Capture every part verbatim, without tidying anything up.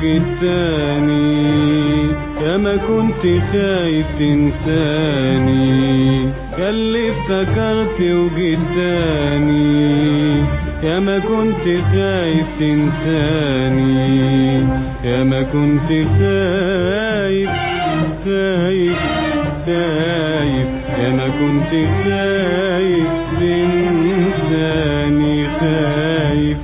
وجيت تاني، يا ما كنت خايف تنساني، يا اللي افتكرت وجيت تاني، يا ما كنت خايف تنساني، يا ما كنت خايف خايف خايف، يا ما كنت خايف تنساني خايف.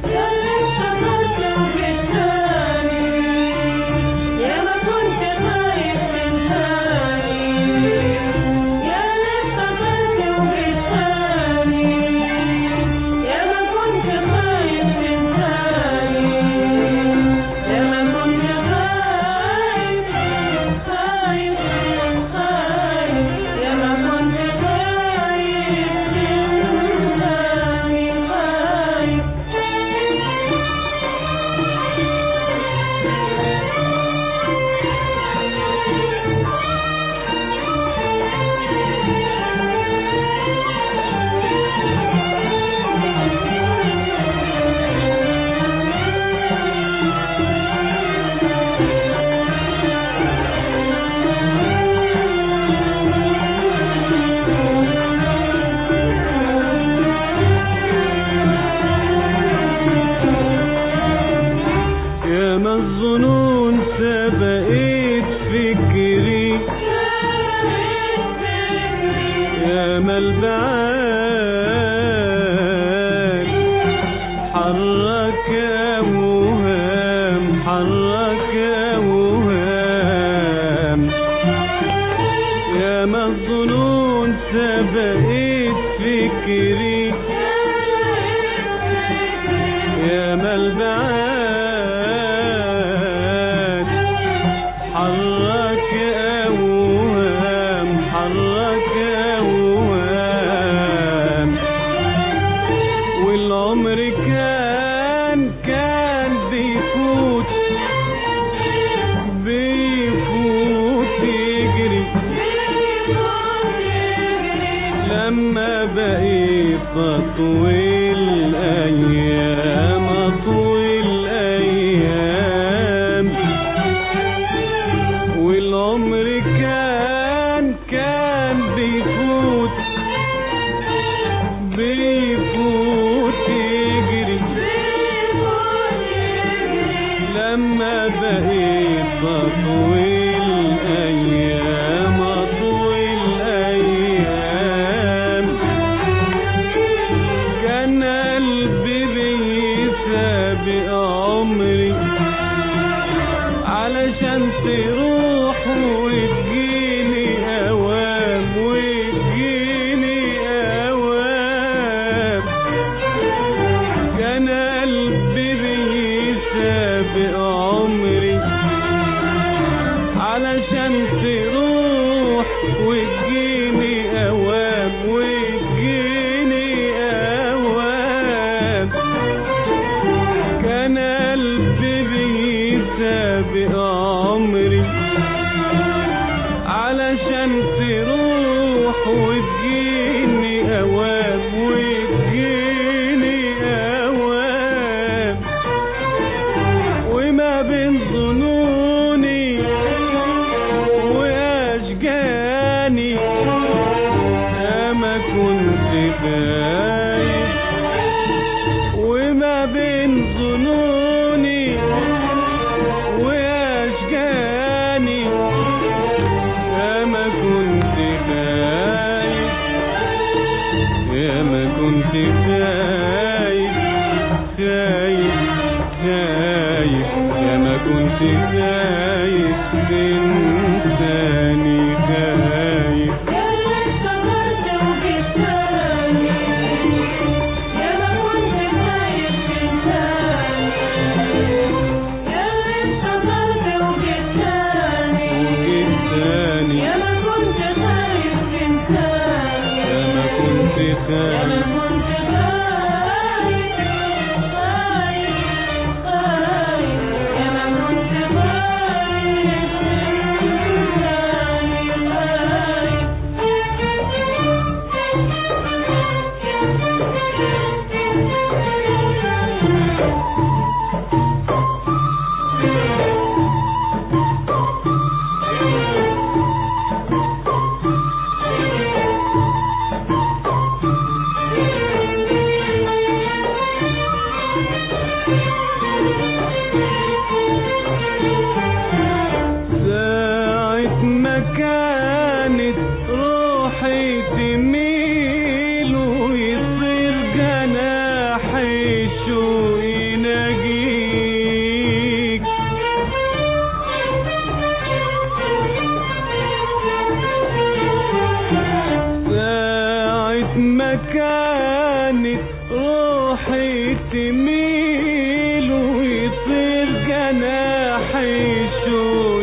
ياما الظنون سبقت فكري، ياما البعاد حرك أوهام حرك أوهام، ياما الظنون سبقت فكري، ياما البعاد حرك أوهام حرك أوهام، والعمر كان كان بيفوت بيفوت يجري، لما بقيت أطوي الأيام أطوي الأيام، والعمر كان كان بيفوت بيفوت يجري، لما بقيت أطوي الأيام أطوي الأيام، كان قلبي بيسابق عمري علشان تروح وتجيني أوام وتجيني أوام، كان قلبي بيسابق عمري علشان تروح وتجيني أوام وتجيني أوام، كان قلبي بيسابق عمري علشان تروح وتجيني أوام وتجيني أوام، وما بين ظنوني كانت روحي تميل ويطير جناحي الشوق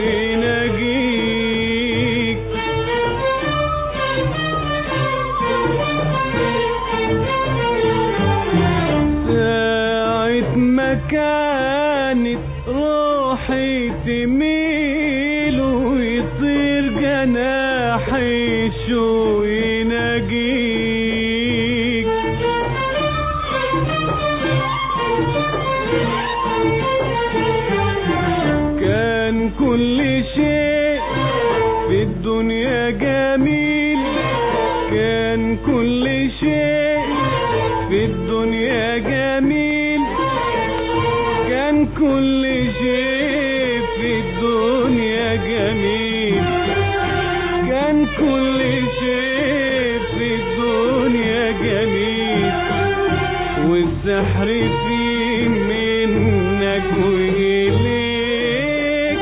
يناجيك، ساعة ما كانت روحي تميل ويطير جناحي الشوق يناجيك، كان كل شيء في الدنيا جميل، كان كل شيء في الدنيا جميل، كان كل شيء في الدنيا جميل، كان كل شيء في الدنيا جميل، والسحر فيه منك وإليك،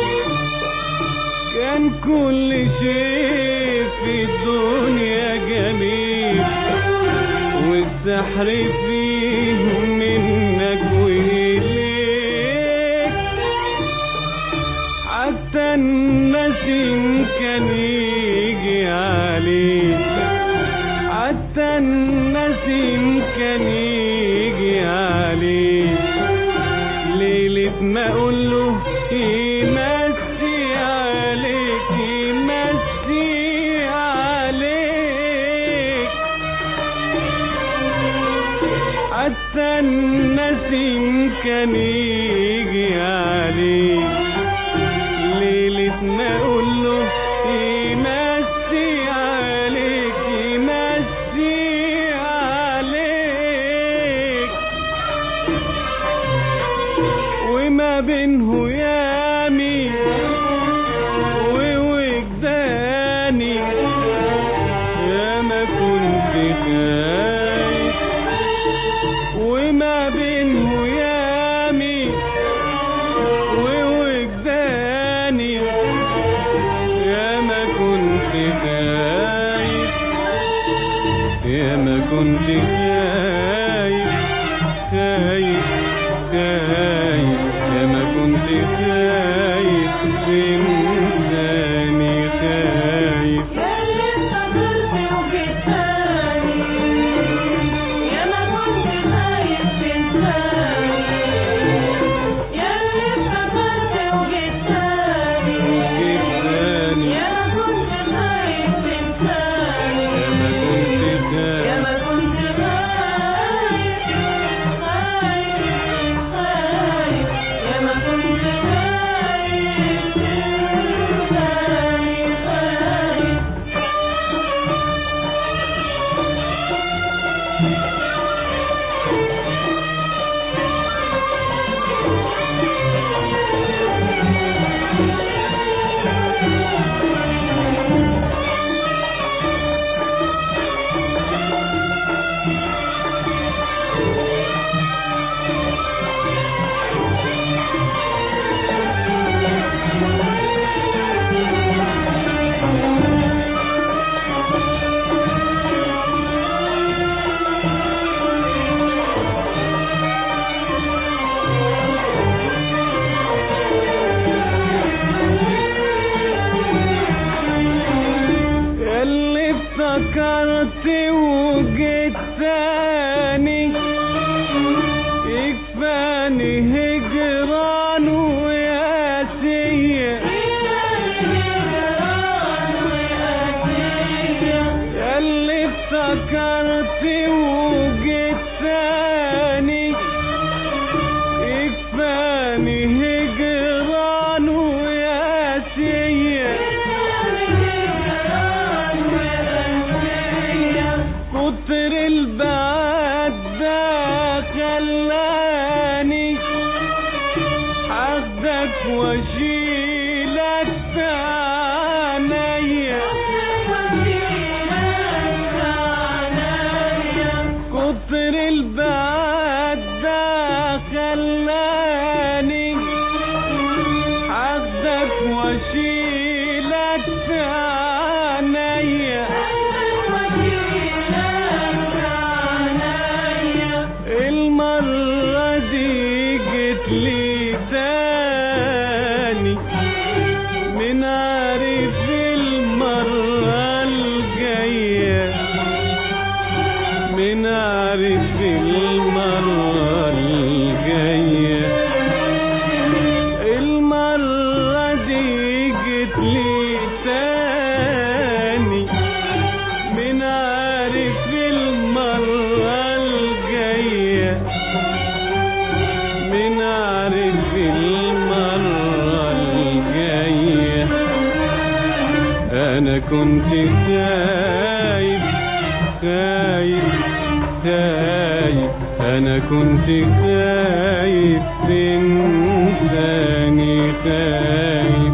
كان كل شيء في الدنيا جميل، والسحر فيه منك وإليك، حتى النسيم كان يجي عليك، حتى النسيم كان يجي عليك، ليلة ما اقوله يمسي عليك يمسي عليك، حتى النسيم كان يجي عليك، ليلة ما اقوله يمسي عليك يمسي عليك، وما بينه يامي ووجداني يا ما كنت خايف، وما بينه يامي ووجداني يا ما كنت خايف، يا ما كنت خايف خايف خايف، يا ما كنت خايف تنساني خايف، يا اللي افتكرت وجيتاني، يا ما كنت خايف تنساني، يا اللي افتكرت وجيتاني، جبتاني يا ما كنت خايف تنساني، يا ما كنت يا خايف، ما كنت خايف خايف خايف، يا ما كنت خايف تنساني خايف. اللي افتكرت وجيت تاني يكفاني هجران وياسية، اللي افتكرت وجيت تاني يكفاني هجران وياسية، كتر البعد ده خلاني حدك واشيلك في عينيا، كتر البعد ده خلاني حدك واشيلك في عينيا، عارف ليه تاني من عارف المرة الجاية من عارف المرة الجاية أنا كنت خايف خايف خايف أنا كنت خايف تنساني خايف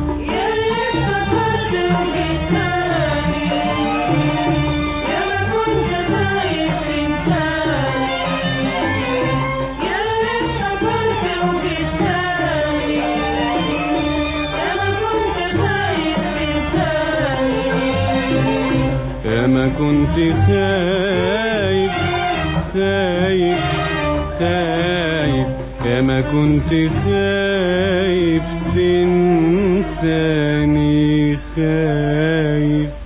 ما كنت خايف خايف خايف كما كنت خايف تنساني خايف